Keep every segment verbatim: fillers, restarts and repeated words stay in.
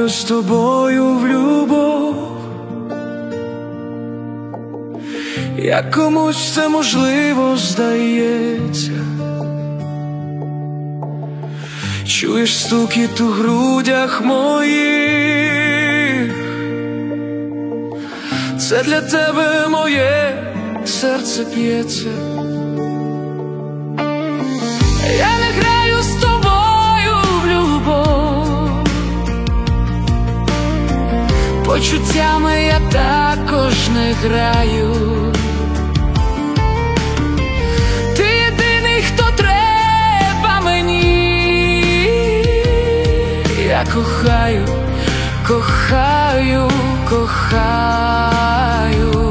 з тобою в любов. Як комусь це можливо здається, чуєш стукіт у грудях моїх. Це для тебе моє серце б'ється. Я не граю з тобою в любов, почуттями я також не граю. Ти єдиний, хто треба мені. Я кохаю, кохаю, кохаю.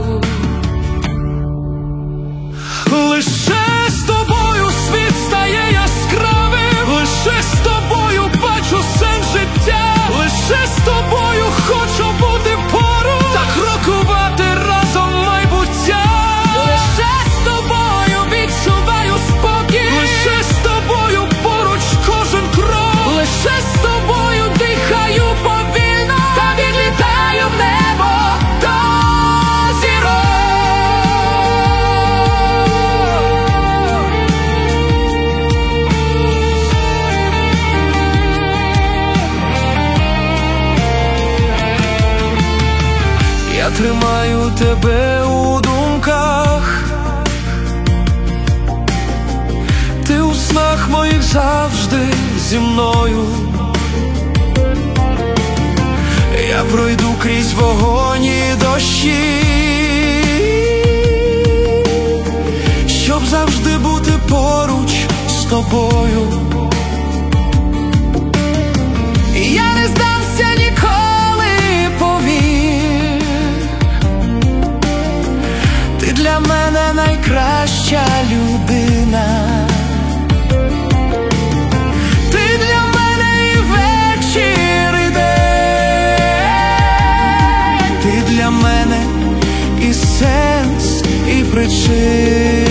Лише з тобою світ стає яскравим, лише з тобою бачу сенс життя, лише з тобою хочу бути поруч та крокувати разом майбуття. Лише з тобою відчуваю спокій, лише з тобою поруч кожен крок, лише з тобою дихаю повільно та відлітаю в небо до я тримаю тебе у думках, ти у снах моїх завжди зі мною. Я пройду крізь вогонь і дощі, щоб завжди бути поруч з тобою. Я не здамся ніколи, повір, ти для мене найкраща людина. Ти для мене і вечір, і день, ти для мене і сенс, і причина.